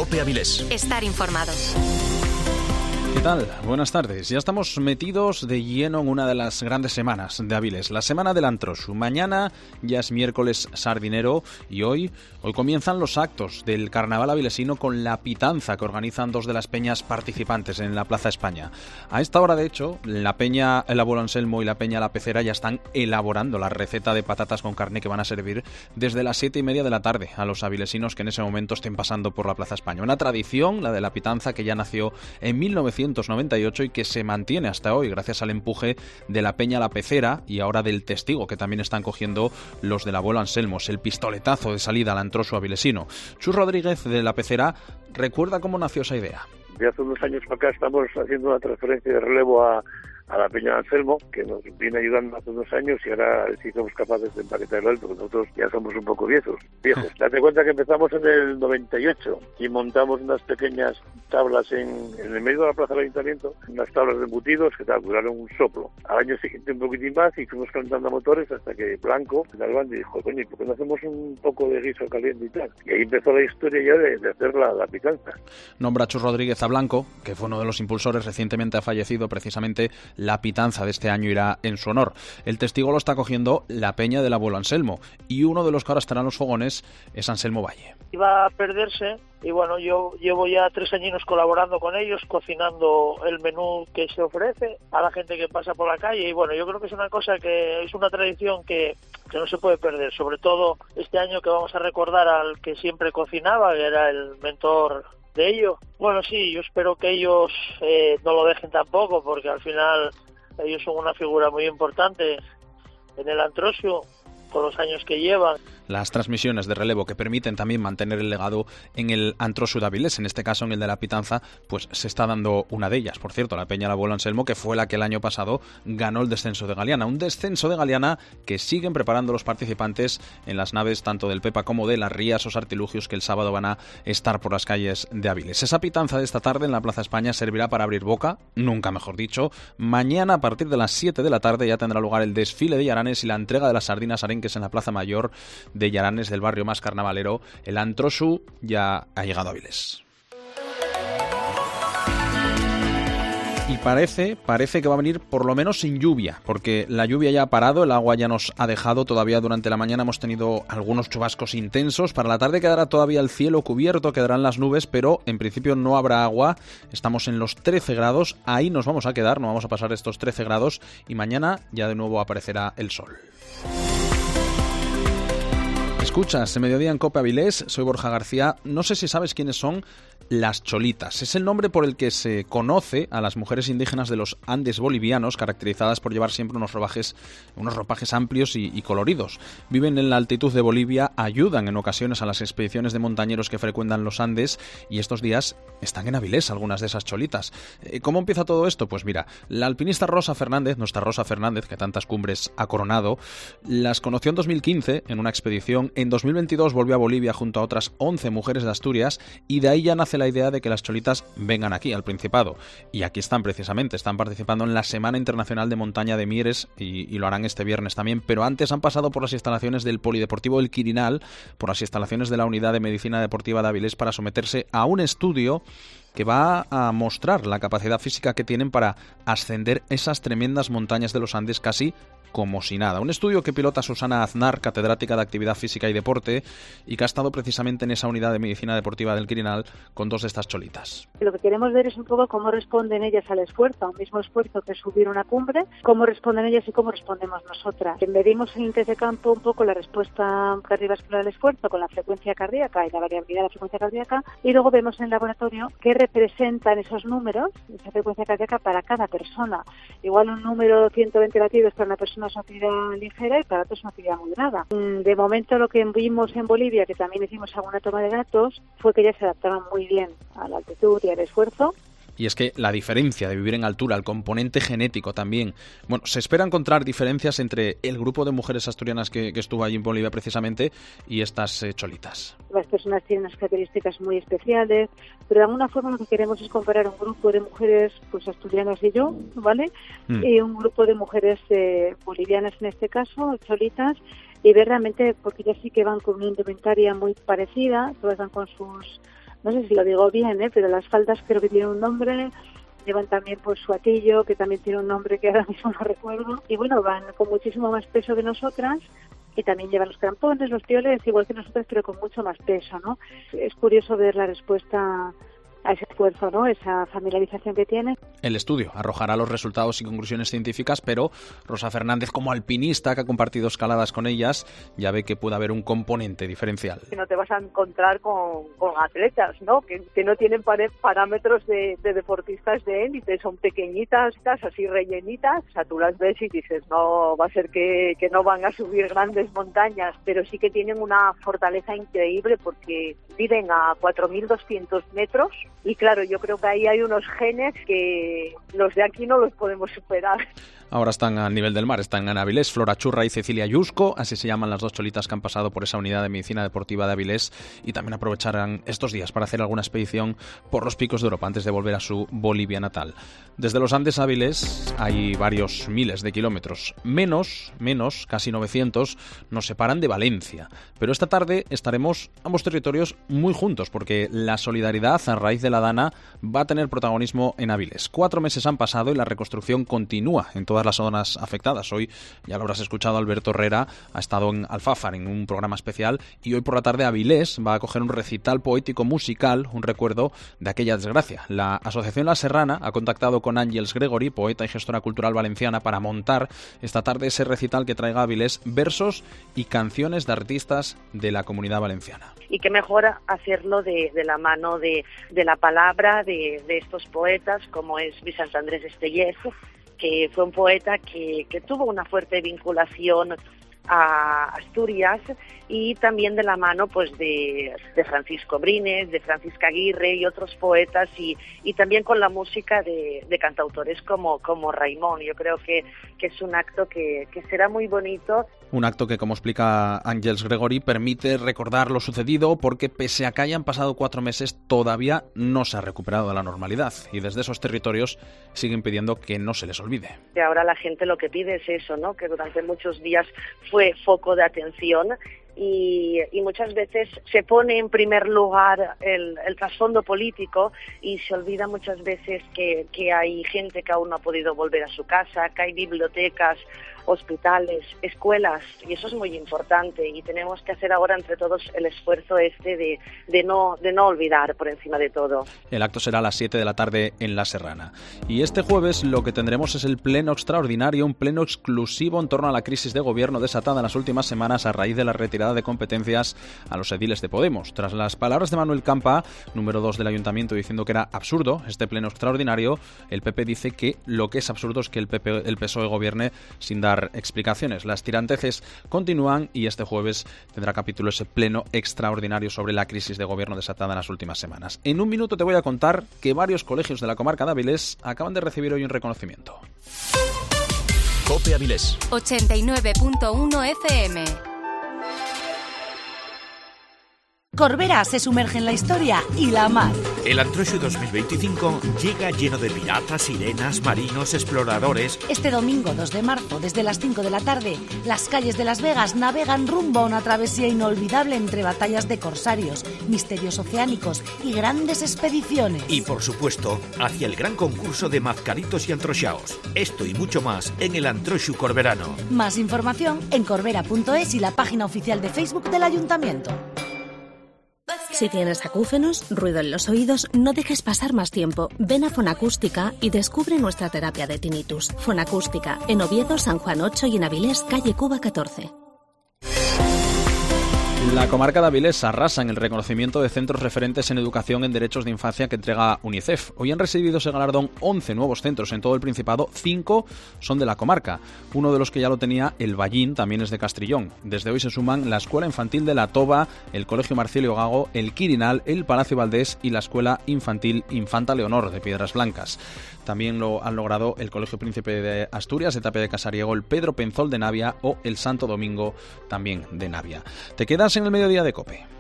COPE Avilés. Estar informado. ¿Qué tal? Buenas tardes. Ya estamos metidos de lleno en una de las grandes semanas de Avilés, la Semana del Antrosu. Mañana ya es miércoles sardinero y hoy comienzan los actos del carnaval avilesino con la pitanza que organizan dos de las peñas participantes en la Plaza España. A esta hora, de hecho, la peña El Abuelo Anselmo y la peña La Pecera ya están elaborando la receta de patatas con carne que van a servir desde las 7:30 de la tarde a los avilesinos que en ese momento estén pasando por la Plaza España. Una tradición, la de la pitanza, que ya nació en 1998 y que se mantiene hasta hoy gracias al empuje de la peña La Pecera y ahora del Testigo, que también están cogiendo los del Abuelo Anselmo. Es el pistoletazo de salida al antrosu avilesino. Chus Rodríguez de La Pecera recuerda cómo nació esa idea. De hace unos años para acá estamos haciendo una transferencia de relevo a la peña Anselmo, que nos viene ayudando hace unos años, y ahora sí somos capaces de empaquetarlo, porque nosotros ya somos un poco viejos. Date cuenta que empezamos en el 98 y montamos unas pequeñas tablas en el medio de la plaza del ayuntamiento, unas tablas de embutidos que duraron un soplo. Al año siguiente un poquitín más y fuimos calentando motores hasta que Blanco, en el bando, dijo: coño, ¿por qué no hacemos un poco de guiso caliente y tal? Y ahí empezó la historia ya de hacer la pitanza. Nombra Chus Rodríguez a Blanco, que fue uno de los impulsores, recientemente ha fallecido. Precisamente la pitanza de este año irá en su honor. El Testigo lo está cogiendo la peña del Abuelo Anselmo, y uno de los que ahora estarán los fogones es Anselmo Valle. Iba a perderse y bueno, yo llevo ya 3 añinos colaborando con ellos, cocinando el menú que se ofrece a la gente que pasa por la calle, y bueno, yo creo que es una cosa que es una tradición que no se puede perder, sobre todo este año que vamos a recordar al que siempre cocinaba, que era el mentor de ello. Bueno, sí, yo espero que ellos no lo dejen tampoco, porque al final ellos son una figura muy importante en el antrosu, con los años que llevan. Las transmisiones de relevo que permiten también mantener el legado en el antrosu de Avilés, en este caso en el de la pitanza, pues se está dando una de ellas. Por cierto, la peña El Abuelo Anselmo, que fue la que el año pasado ganó el descenso de Galiana. Un descenso de Galiana que siguen preparando los participantes en las naves tanto del Pepa como de las Rías, o artilugios que el sábado van a estar por las calles de Avilés. Esa pitanza de esta tarde en la Plaza España servirá para abrir boca, nunca mejor dicho. Mañana, a partir de las 7 de la tarde, ya tendrá lugar el desfile de Yaranes y la entrega de las sardinas arenques en la Plaza Mayor de Yaranes, del barrio más carnavalero. El antrosu ya ha llegado a Avilés. Y parece que va a venir por lo menos sin lluvia, porque la lluvia ya ha parado, el agua ya nos ha dejado. Todavía durante la mañana hemos tenido algunos chubascos intensos. Para la tarde quedará todavía el cielo cubierto, quedarán las nubes, pero en principio no habrá agua. Estamos en los 13 grados, ahí nos vamos a quedar, no vamos a pasar estos 13 grados, y mañana ya de nuevo aparecerá el sol. Escuchas el Mediodía en COPE Avilés, soy Borja García. No sé si sabes quiénes son las cholitas. Es el nombre por el que se conoce a las mujeres indígenas de los Andes bolivianos, caracterizadas por llevar siempre unos ropajes amplios y coloridos. Viven en la altitud de Bolivia, ayudan en ocasiones a las expediciones de montañeros que frecuentan los Andes, y estos días están en Avilés algunas de esas cholitas. ¿Cómo empieza todo esto? Pues mira, la alpinista Rosa Fernández, nuestra Rosa Fernández, que tantas cumbres ha coronado, las conoció en 2015 en una expedición. En 2022 volvió a Bolivia junto a otras 11 mujeres de Asturias, y de ahí ya nace la idea de que las cholitas vengan aquí, al Principado. Y aquí están precisamente, están participando en la Semana Internacional de Montaña de Mieres, y lo harán este viernes también. Pero antes han pasado por las instalaciones del Polideportivo El Quirinal, por las instalaciones de la Unidad de Medicina Deportiva de Avilés, para someterse a un estudio que va a mostrar la capacidad física que tienen para ascender esas tremendas montañas de los Andes casi como si nada. Un estudio que pilota Susana Aznar, catedrática de Actividad Física y Deporte, y que ha estado precisamente en esa unidad de medicina deportiva del Quirinal con dos de estas cholitas. Lo que queremos ver es un poco cómo responden ellas al esfuerzo, al mismo esfuerzo que subir una cumbre, cómo responden ellas y cómo respondemos nosotras. Medimos en el test de campo un poco la respuesta cardiovascular al esfuerzo con la frecuencia cardíaca y la variabilidad de la frecuencia cardíaca, y luego vemos en el laboratorio qué representan esos números, esa frecuencia cardíaca para cada persona. Igual un número 120 latidos para una persona es una actividad ligera y para otros es una actividad moderada. De momento lo que vimos en Bolivia, que también hicimos alguna toma de datos, fue que ellas se adaptaban muy bien a la altitud y al esfuerzo. Y es que la diferencia de vivir en altura, el componente genético también. Bueno, se espera encontrar diferencias entre el grupo de mujeres asturianas que estuvo allí en Bolivia precisamente y estas cholitas. Las personas tienen unas características muy especiales, pero de alguna forma lo que queremos es comparar un grupo de mujeres pues asturianas y yo, ¿vale? Y un grupo de mujeres bolivianas en este caso, cholitas, y ver realmente, porque ellas sí que van con una indumentaria muy parecida, todas van con sus no sé si lo digo bien, pero las faldas creo que tienen un nombre. Llevan también pues su atillo, que también tiene un nombre que ahora mismo no recuerdo. Y bueno, van con muchísimo más peso que nosotras. Y también llevan los crampones, los pioles, igual que nosotros, pero con mucho más peso, ¿no? Es curioso ver la respuesta a ese esfuerzo, ¿no? Esa familiarización que tiene. El estudio arrojará los resultados y conclusiones científicas, pero Rosa Fernández, como alpinista que ha compartido escaladas con ellas, ya ve que puede haber un componente diferencial. Que no te vas a encontrar con atletas, ¿no? Que no tienen parámetros de deportistas de élite, son pequeñitas, así rellenitas. O sea, tú las ves y dices, no, va a ser que no van a subir grandes montañas, pero sí que tienen una fortaleza increíble porque viven a 4.200 metros. Y claro, yo creo que ahí hay unos genes que los de aquí no los podemos superar. Ahora están al nivel del mar, están en Avilés, Flora Churra y Cecilia Yusco, así se llaman las dos cholitas que han pasado por esa unidad de medicina deportiva de Avilés, y también aprovecharán estos días para hacer alguna expedición por los picos de Europa antes de volver a su Bolivia natal. Desde los Andes a Avilés hay varios miles de kilómetros, menos, casi 900, nos separan de Valencia. Pero esta tarde estaremos ambos territorios muy juntos, porque la solidaridad a raíz de la Dana va a tener protagonismo en Avilés. 4 meses han pasado y la reconstrucción continúa en todas las zonas afectadas. Hoy, ya lo habrás escuchado, Alberto Herrera ha estado en Alfafar en un programa especial, y hoy por la tarde Avilés va a acoger un recital poético musical, un recuerdo de aquella desgracia. La Asociación La Serrana ha contactado con Ángels Gregory, poeta y gestora cultural valenciana, para montar esta tarde ese recital que traiga a Avilés versos y canciones de artistas de la Comunidad Valenciana. Y qué mejor hacerlo de la mano de la palabra de estos poetas, como es Vicent Andrés Estellés, que fue un poeta que tuvo una fuerte vinculación a Asturias, y también de la mano pues de Francisco Brines, de Francisca Aguirre y otros poetas, y también con la música de cantautores como Raimón. Yo creo que es un acto que será muy bonito. Un acto que, como explica Ángels Gregory, permite recordar lo sucedido porque, pese a que hayan pasado 4 meses, todavía no se ha recuperado de la normalidad, y desde esos territorios siguen pidiendo que no se les olvide. Y ahora la gente lo que pide es eso, ¿no? Que durante muchos días fue foco de atención, y muchas veces se pone en primer lugar el trasfondo político, y se olvida muchas veces que hay gente que aún no ha podido volver a su casa, que hay bibliotecas, hospitales, escuelas, y eso es muy importante, y tenemos que hacer ahora entre todos el esfuerzo de no olvidar por encima de todo. El acto será a las 7 de la tarde en La Serrana. Y este jueves lo que tendremos es el pleno extraordinario, un pleno exclusivo en torno a la crisis de gobierno desatada en las últimas semanas a raíz de la retirada de competencias a los ediles de Podemos. Tras las palabras de Manuel Campa, número 2 del Ayuntamiento, diciendo que era absurdo este pleno extraordinario, el PP dice que lo que es absurdo es que el PSOE gobierne sin dar explicaciones. Las tiranteces continúan, y este jueves tendrá capítulo ese pleno extraordinario sobre la crisis de gobierno desatada en las últimas semanas. En un minuto te voy a contar que varios colegios de la comarca de Avilés acaban de recibir hoy un reconocimiento. COPE Avilés 89.1 FM. Corbera se sumerge en la historia y la mar. El Antroxo 2025 llega lleno de piratas, sirenas, marinos, exploradores. Este domingo 2 de marzo, desde las 5 de la tarde, las calles de Las Vegas navegan rumbo a una travesía inolvidable entre batallas de corsarios, misterios oceánicos y grandes expediciones. Y por supuesto, hacia el gran concurso de mazcaritos y antroxaos. Esto y mucho más en el Antroxo corberano. Más información en corbera.es y la página oficial de Facebook del Ayuntamiento. Si tienes acúfenos, ruido en los oídos, no dejes pasar más tiempo. Ven a Fonacústica y descubre nuestra terapia de tinnitus. Fonacústica, en Oviedo, San Juan 8 y en Avilés, calle Cuba 14. La comarca de Avilés arrasa en el reconocimiento de centros referentes en educación en derechos de infancia que entrega UNICEF. Hoy han recibido ese galardón 11 nuevos centros en todo el Principado, 5 son de la comarca. Uno de los que ya lo tenía, el Ballín, también es de Castrillón. Desde hoy se suman la Escuela Infantil de La Toba, el Colegio Marcilio Gago, el Quirinal, el Palacio Valdés y la Escuela Infantil Infanta Leonor de Piedras Blancas. También lo han logrado el Colegio Príncipe de Asturias de Tapia de Casariego, el Pedro Penzol de Navia o el Santo Domingo, también de Navia. Te quedas en el mediodía de COPE.